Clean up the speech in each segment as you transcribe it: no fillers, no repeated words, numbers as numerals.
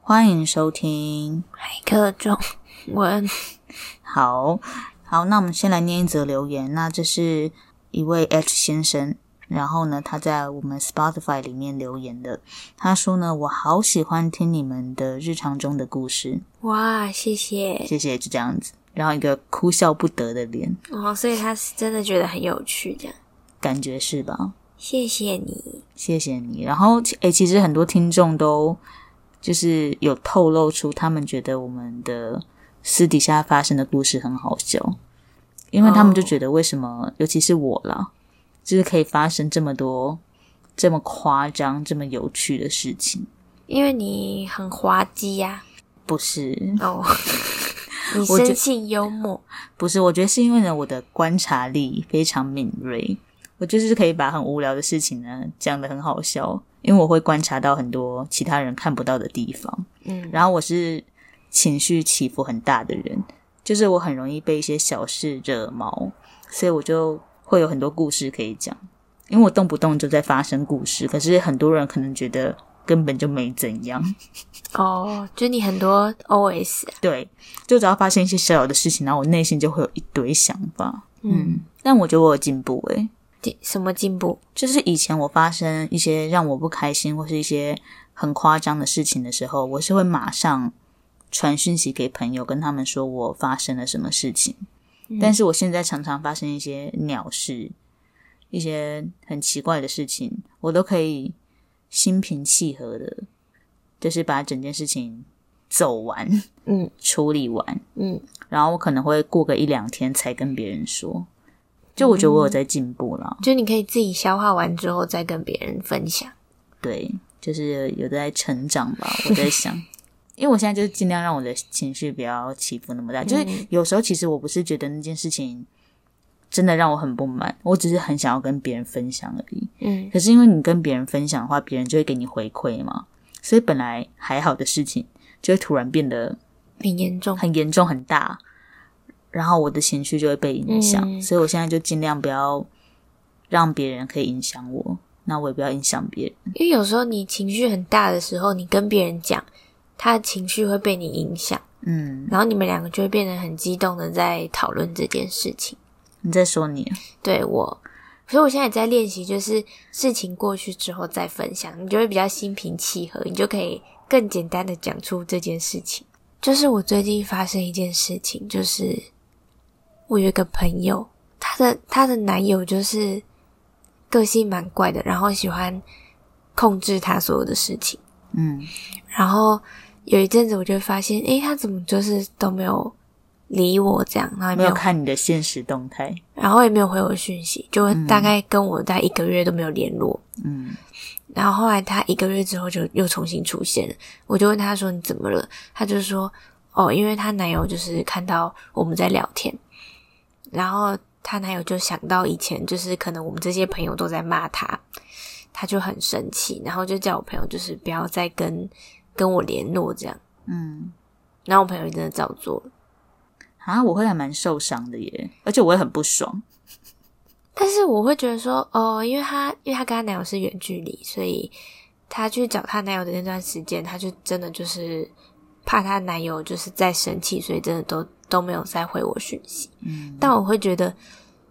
欢迎收听海客中文。 好，那我们先来念一则留言。那这是一位 H 先生，然后呢，他在我们 Spotify 里面留言的。他说呢，我好喜欢听你们的日常中的故事。 哇，谢谢， 谢谢，就这样子。然后一个哭笑不得的脸。 哦，所以他是真的觉得很有趣，这样感觉是吧？ 谢谢你， 谢谢你。然后其实很多听众都就是有透露出他们觉得我们的私底下发生的故事很好笑，因为他们就觉得为什么尤其是我啦，就是可以发生这么多这么夸张这么有趣的事情。 因为你很滑稽呀。 不是哦，你生性幽默。 不是，我觉得是因为呢我的观察力非常敏锐，我就是可以把很无聊的事情呢讲得很好笑，因为我会观察到很多其他人看不到的地方。然后我是情绪起伏很大的人，就是我很容易被一些小事惹毛，所以我就会有很多故事可以讲，因为我动不动就在发生故事，可是很多人可能觉得根本就没怎样。 哦，就你很多 OS 啊。 对，就只要发生一些小小的事情，然后我内心就会有一堆想法。但我觉得我有进步什么进步？ 就是以前我发生一些让我不开心或是一些很夸张的事情的时候，我是会马上传讯息给朋友，跟他们说我发生了什么事情。但是我现在常常发生一些鸟事，一些很奇怪的事情，我都可以心平气和的就是把整件事情走完，处理完，然后我可能会过个1-2天才跟别人说。就我觉得我有在进步啦， 就你可以自己消化完之后再跟别人分享。 对，就是有在成长吧，我在想。因为我现在就是尽量让我的情绪不要起伏那么大，就是有时候其实我不是觉得那件事情真的让我很不满，我只是很想要跟别人分享而已。可是因为你跟别人分享的话，别人就会给你回馈嘛，所以本来还好的事情就会突然变得很严重很大，然后我的情绪就会被影响。所以我现在就尽量不要让别人可以影响我，那我也不要影响别人。 因为有时候你情绪很大的时候，你跟别人讲，他的情绪会被你影响，然后你们两个就会变得很激动的在讨论这件事情。 你在说你？ 对，所以我现在也在练习，就是事情过去之后再分享，你就会比较心平气和，你就可以更简单的讲出这件事情。就是我最近发生一件事情，就是我有一个朋友，她的男友就是个性蛮怪的，然后喜欢控制她所有的事情。然后有一阵子我就发现，他怎么就是都没有理我这样，然后也没有看你的现实动态， 然后也没有回我讯息，就大概跟我大概1个月都没有联络。然后后来他1个月之后就又重新出现了，我就问他说你怎么了？他就说因为她男友就是看到我们在聊天，然后她男友就想到以前就是可能我们这些朋友都在骂他，他就很生气，然后就叫我朋友就是不要再跟我联络这样。然后我朋友真的照做了。 我会还蛮受伤的耶，而且我会很不爽。 但是我会觉得说因为她跟她男友是远距离，所以她去找她男友的那段时间，她就真的就是怕她男友就是再生气，所以真的都没有再回我讯息。但我会觉得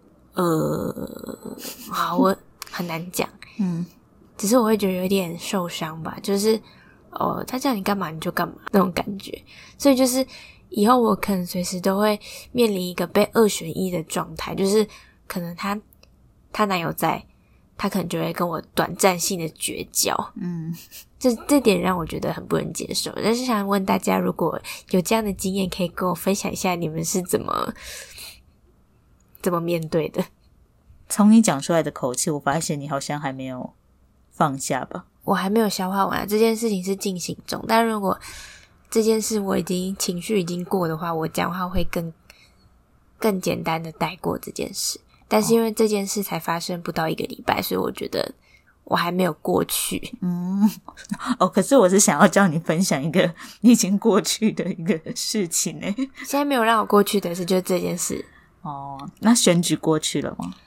好，我很难讲。只是我会觉得有点受伤吧，就是他叫你干嘛你就干嘛那种感觉。所以就是以后我可能随时都会面临一个被2选1的状态，就是可能她男友在，她可能就会跟我短暂性的绝交。这点让我觉得很不能接受。但是想问大家，如果有这样的经验，可以跟我分享一下你们是怎么面对的。 从你讲出来的口气，我发现你好像还没有放下吧。 我还没有消化完，这件事情是进行中，但如果这件事我情绪已经过的话，我讲话会更简单的带过这件事。但是因为这件事才发生不到1个礼拜，所以我觉得我还没有过去。 可是我是想要叫你分享一个你已经过去的一个事情耶。 现在没有让我过去的是就是这件事。 那选举过去了吗？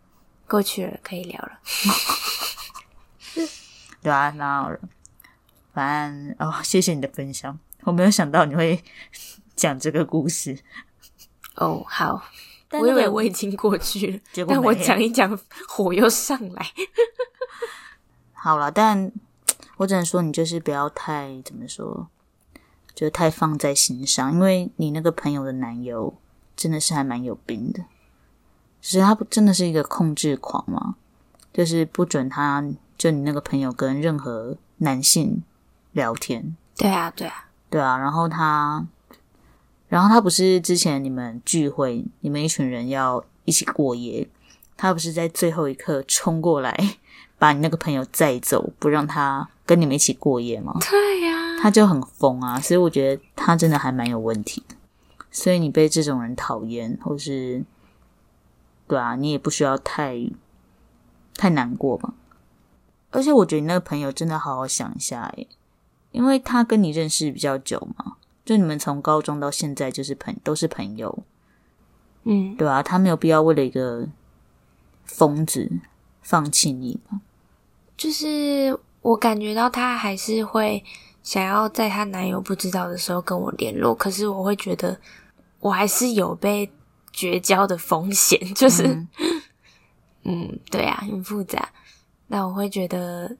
过去了，可以聊了。 对啊，那反正谢谢你的分享，我没有想到你会讲这个故事。 好， 但我以为我已经过去了， 结果但我讲一讲火又上来。 好啦，但我只能说你就是不要太怎么说，就太放在心上，因为你那个朋友的男友真的是还蛮有病的，就是他真的是一个控制狂嘛，就是不准他就你那个朋友跟任何男性聊天。 对啊， 然后他不是之前你们聚会，你们一群人要一起过夜，他不是在最后一刻冲过来把你那个朋友载走，不让他跟你们一起过夜吗？ 对呀， 他就很疯啊，所以我觉得他真的还蛮有问题的。所以你被这种人讨厌，或是对啊，你也不需要太难过吧。而且我觉得你那个朋友真的好好想一下因为他跟你认识比较久嘛，就你们从高中到现在就是都是朋友，对啊，他没有必要为了一个疯子放弃你吧。 就是我感觉到他还是会想要在她男友不知道的时候跟我联络，可是我会觉得我还是有被绝交的风险，就是对啊，很复杂。那我会觉得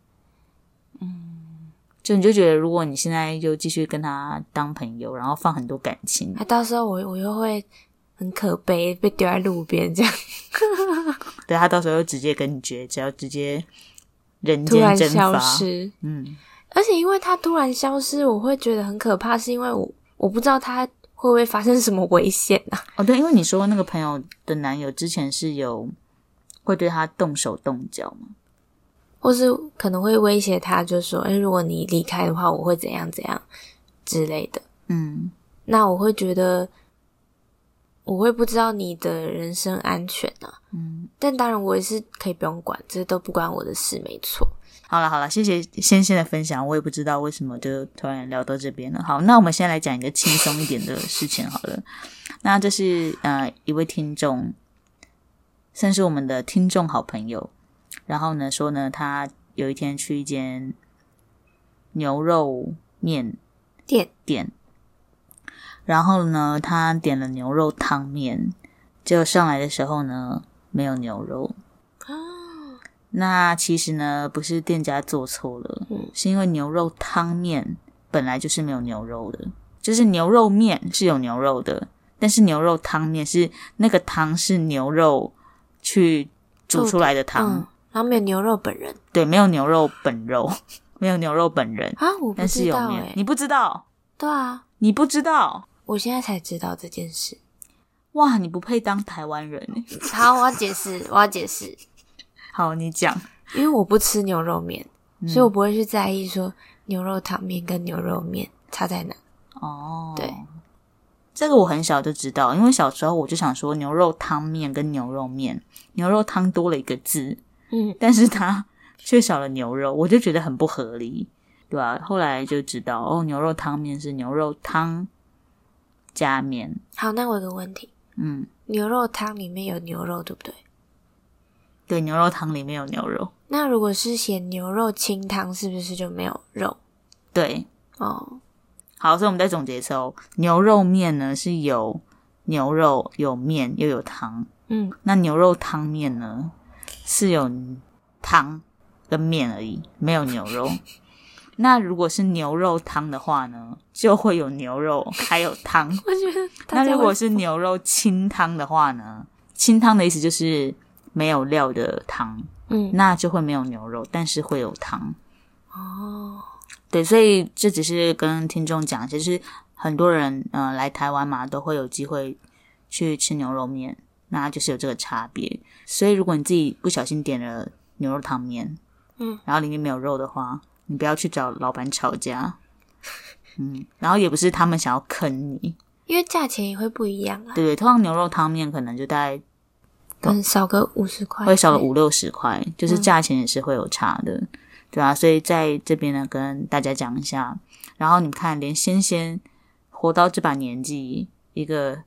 就你就觉得如果你现在就继续跟他当朋友，然后放很多感情， 到时候我又会很可悲，被丢在路边这样。 对，他到时候又直接跟你绝交，直接人突然间蒸发消失。 而且因为他突然消失，我会觉得很可怕，是因为我不知道他会不会发生什么危险啊。 对，因为你说那个朋友的男友之前是会对他动手动脚吗？ 或是可能会威胁他，就说如果你离开的话，我会怎样怎样之类的。那我会觉得我会不知道你的人身安全啊。但当然我也是可以不用管，这都不关我的事，没错。 好了，谢谢先的分享，我也不知道为什么就突然聊到这边了。好，那我们现在来讲一个轻松一点的事情好了。那这是一位听众，算是我们的听众好朋友，然后呢说呢，他有一天去一间牛肉面店，然后呢他点了牛肉汤面，结果上来的时候呢没有牛肉。那其实呢不是店家做错了，是因为牛肉汤面本来就是没有牛肉的，就是牛肉面是有牛肉的，但是牛肉汤面是那个汤是牛肉去煮出来的汤， 然后没有牛肉本人。 对，没有牛肉本肉，没有牛肉本人啊，我不知道但是有面。你不知道？ 对啊， 你不知道？ 我现在才知道这件事。 哇，你不配当台湾人好，我要解释。 好，你讲。 因为我不吃牛肉面，所以我不会去在意说牛肉汤面跟牛肉面差在哪。对， 这个我很小就知道，因为小时候我就想说牛肉汤面跟牛肉面，牛肉汤多了一个字，但是它却少了牛肉，我就觉得很不合理，对吧？后来就知道牛肉汤面是牛肉汤加面。 好，那我有个问题，牛肉汤里面有牛肉对不对？ 对，牛肉汤里面有牛肉。 那如果是写牛肉清汤，是不是就没有肉？ 对。好，所以我们再总结一次牛肉面呢是有牛肉、有面又有汤。那牛肉汤面呢是有汤跟面而已，没有牛肉。那如果是牛肉汤的话呢，就会有牛肉还有汤。 我觉得那如果是牛肉清汤的话呢，清汤的意思就是没有料的汤，那就会没有牛肉，但是会有汤。对，所以这只是跟听众讲，就是很多人来台湾嘛，都会有机会去吃牛肉面，那就是有这个差别。所以如果你自己不小心点了牛肉汤面，然后里面没有肉的话，你不要去找老板吵架。然后也不是他们想要坑你， 因为价钱也会不一样啊。 对，通常牛肉汤面可能就大概少个50块， 会少个50-60块，就是价钱也是会有差的，对啊，所以在这边呢跟大家讲一下。然后你看连仙活到这把年纪，一个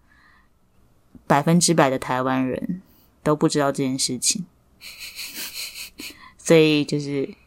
100%的台湾人都不知道这件事情，所以就是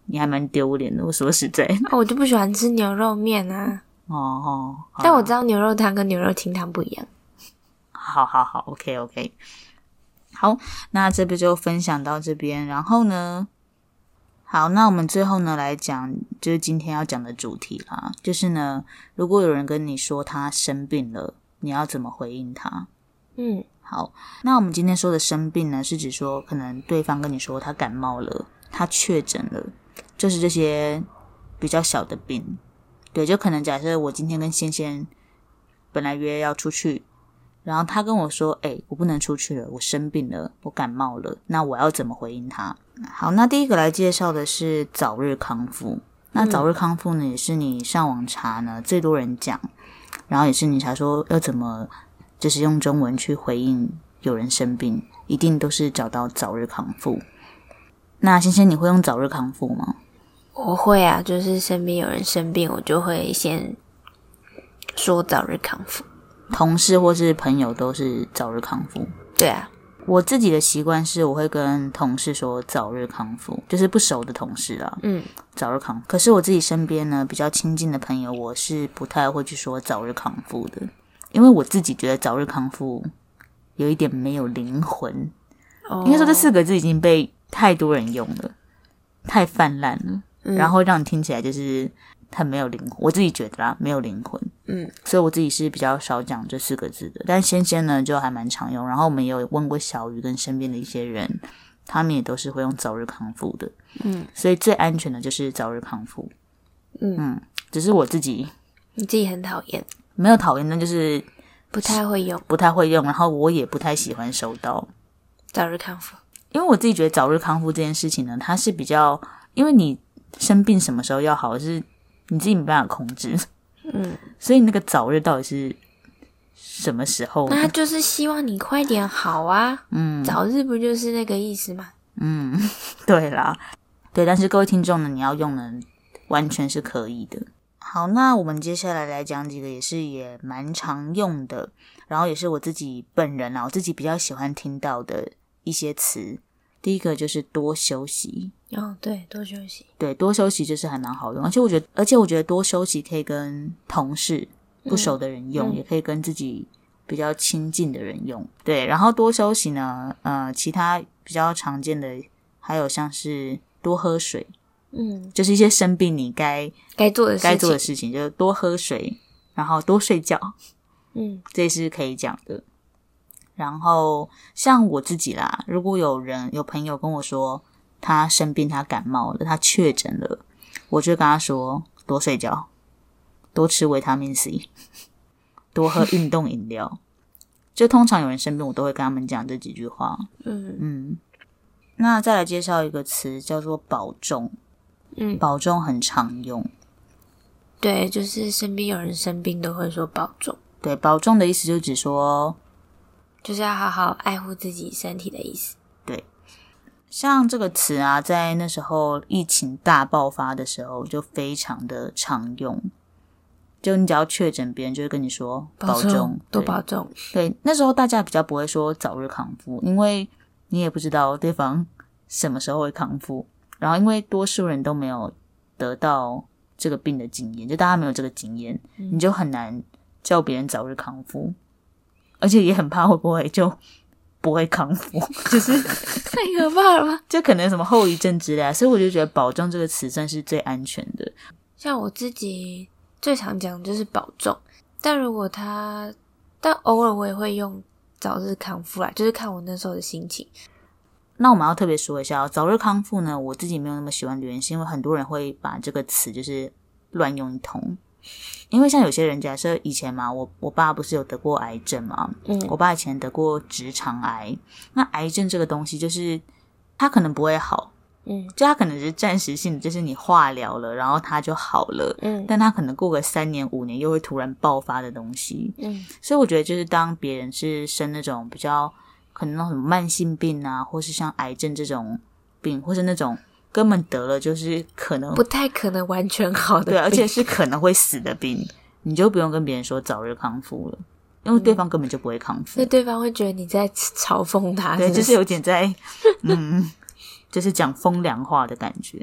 你还蛮丢脸的，我说实在我就不喜欢吃牛肉面啊。但我知道牛肉汤跟牛肉清汤不一样。 好 OK， 好，那这边就分享到这边。然后呢，好，那我们最后呢来讲就是今天要讲的主题啦，就是呢，如果有人跟你说他生病了，你要怎么回应他？好，那我们今天说的生病呢，是指说可能对方跟你说他感冒了，他确诊了，就是这些比较小的病。对，就可能假设我今天跟仙仙本来约要出去，然后他跟我说我不能出去了，我生病了，我感冒了，那我要怎么回应他？好，那第一个来介绍的是早日康复。那早日康复呢，也是你上网查呢最多人讲，然后也是你查说要怎么就是用中文去回应有人生病，一定都是找到早日康复。那仙仙你会用早日康复吗？ 我会啊，就是身边有人生病，我就会先说早日康复。 同事或是朋友都是早日康复。 对啊， 我自己的习惯是我会跟同事说早日康复，就是不熟的同事啦。早日康复。可是我自己身边呢比较亲近的朋友，我是不太会去说早日康复的，因为我自己觉得早日康复有一点没有灵魂。应该说这4个字已经被太多人用了，太泛滥了。然后让你听起来就是很没有灵魂，我自己觉得啦，没有灵魂。所以我自己是比较少讲这4个字的，但仙仙呢就还蛮常用。然后我们也有问过小鱼跟身边的一些人，他们也都是会用早日康复的。所以最安全的就是早日康复。只是我自己， 你自己很讨厌？ 没有讨厌，那就是不太会用，然后我也不太喜欢收到早日康复， 因为我自己觉得早日康复这件事情呢，它是比较，因为你生病什么时候要好是你自己没办法控制。所以那个早日到底是什么时候呢？ 那他就是希望你快点好啊。早日不就是那个意思吗？ 对啦，对，但是各位听众呢，你要用呢完全是可以的。好，那我们接下来讲几个也蛮常用的，然后也是我自己本人我自己比较喜欢听到的一些词。第一个就是多休息。 对，多休息。 对，多休息就是还蛮好用，而且我觉得多休息可以跟同事不熟的人用，也可以跟自己比较亲近的人用。对，然后多休息呢，其他比较常见的还有像是多喝水。就是一些生病你该做的事情，就是多喝水，然后多睡觉。这也是可以讲的。然后像我自己啦，如果有朋友跟我说他生病，他感冒了，他确诊了，我就跟他说多睡觉，多吃维他命 C， 多喝运动饮料。就通常有人生病，我都会跟他们讲这几句话。那再来介绍一个词叫做保重。保重很常用。 对，就是身边有人生病都会说保重。 对，保重的意思就只说就是要好好爱护自己身体的意思。 对，像这个词啊，在那时候疫情大爆发的时候就非常的常用。就你只要确诊，别人就会跟你说保重， 多保重。 对，那时候大家比较不会说早日康复，因为你也不知道对方什么时候会康复，然后因为多数人都没有得到这个病的经验，就大家没有这个经验，你就很难叫别人早日康复，而且也很怕会不会就不会康复，就是太可怕了吧， 就可能什么后遗症之类的。所以我就觉得保重这个词算是最安全的。 像我自己最常讲就是保重，但偶尔我也会用早日康复啦，就是看我那时候的心情。 那我们要特别说一下早日康复呢，我自己没有那么喜欢留言，是因为很多人会把这个词就是乱用一通。因为像有些人假设以前嘛，我爸不是有得过癌症嘛，我爸以前得过直肠癌。那癌症这个东西就是它可能不会好，就它可能是暂时性的，就是你化疗了然后它就好了，但它可能过个3年5年又会突然爆发的东西。所以我觉得就是当别人是生那种比较可能那种慢性病啊，或是像癌症这种病，或是那种根本得了就是可能不太可能完全好的病， 对，而且是可能会死的病，你就不用跟别人说早日康复了，因为对方根本就不会康复， 所以对方会觉得你在嘲讽他， 对，就是有点在就是讲风凉话的感觉。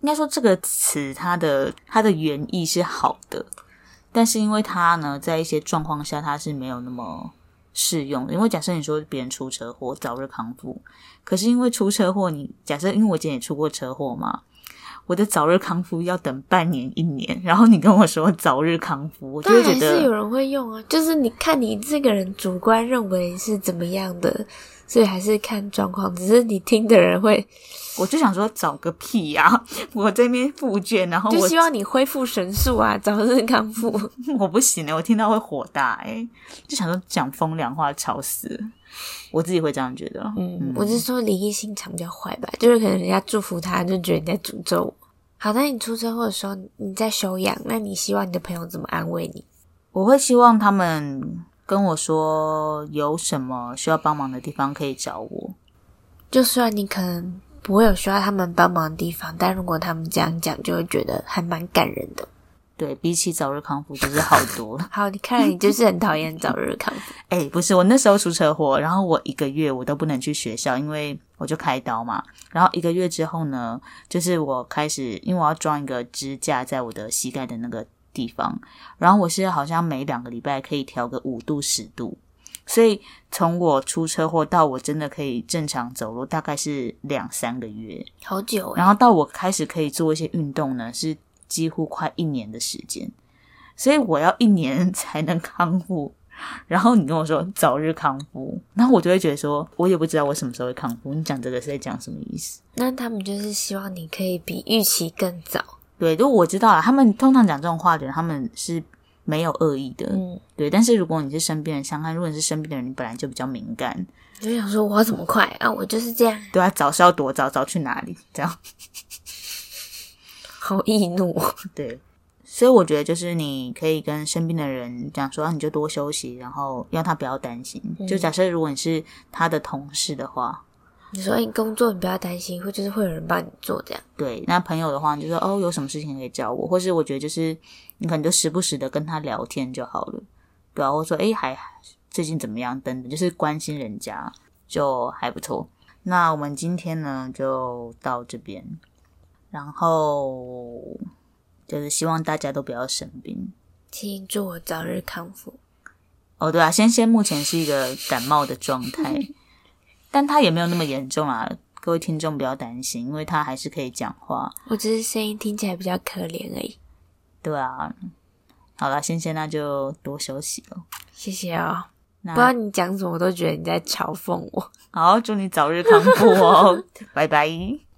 应该说这个词它的原意是好的，但是因为它呢在一些状况下它是没有那么适用的。因为假设你说别人出车祸早日康复，可是因为出车祸，你假设因为我以前也出过车祸嘛，我的早日康复要等半年1年，然后你跟我说早日康复，我就会觉得但还是有人会用啊，就是你看你这个人主观认为是怎么样的，所以还是看状况，只是你听的人会， 我就想说找个屁呀，我这边复健，然后就希望你恢复神速啊，早日康复。 我不行我听到会火大就想说讲风凉话吵死了，我自己会这样觉得。 我是说灵异心肠比较坏吧，就是可能人家祝福他，就觉得你在诅咒我。好，那你出车祸的时候你在休养，那你希望你的朋友怎么安慰你？ 我会希望他们跟我说有什么需要帮忙的地方可以找我， 就算你可能不会有需要他们帮忙的地方，但如果他们这样讲，就会觉得还蛮感人的。 对，比起早日康复就是好多了。 好，你看来你就是很讨厌早日康复。 不是，我那时候出车祸，然后我1个月我都不能去学校，因为我就开刀嘛。然后1个月之后呢，就是我开始，因为我要装一个支架在我的膝盖的那个地方，然后我是好像每2个礼拜可以调个5度10度，所以从我出车祸到我真的可以正常走路，大概是2-3个月， 好久然后到我开始可以做一些运动呢，是几乎快1年的时间，所以我要1年才能康复。然后你跟我说早日康复，然后我就会觉得说，我也不知道我什么时候会康复。你讲这个是在讲什么意思？ 那他们就是希望你可以比预期更早。 对，就我知道了，他们通常讲这种话的人，他们是没有恶意的。对。但是如果你是身边人相看，如果你是身边的人，你本来就比较敏感， 就想说我要怎么快啊，我就是这样。 对啊，早是要多早，早去哪里？这样好易怒。 对。所以我觉得就是你可以跟身边的人讲说，你就多休息，然后让他不要担心。就假设如果你是他的同事的话， 你说你工作你不要担心，或就是会有人帮你做这样。 对，那朋友的话你就说有什么事情可以找我，或是我觉得就是你可能就时不时的跟他聊天就好了，对啊，或者说还最近怎么样等等，就是关心人家就还不错。那我们今天呢就到这边，然后就是希望大家都不要生病， 请祝我早日康复。 对啊，仙仙目前是一个感冒的状态但他也没有那么严重啊，各位听众不要担心，因为他还是可以讲话， 我只是声音听起来比较可怜而已。 对啊，好啦，仙仙那就多休息了， 谢谢哦。不知道你讲什么我都觉得你在嘲讽我。 好，祝你早日康复哦拜拜。